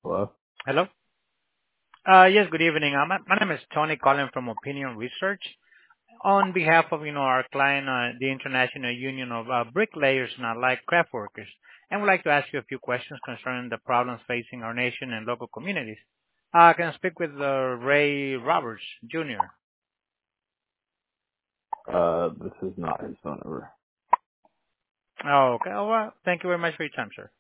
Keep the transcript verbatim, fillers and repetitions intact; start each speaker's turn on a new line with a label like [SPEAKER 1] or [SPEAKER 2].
[SPEAKER 1] Hello?
[SPEAKER 2] Hello? Uh Yes, good evening. Uh, My my name is Tony calling from Opinion Research. On behalf of, you know, our client, uh the International Union of uh Bricklayers and Allied Craft Workers, and would like to ask you a few questions concerning the problems facing our nation and local communities. Uh Can I speak with uh Ray Roberts, Junior?
[SPEAKER 1] Uh, this is not his phone number.
[SPEAKER 2] Oh, okay. Oh, well, thank you very much for your time, sir.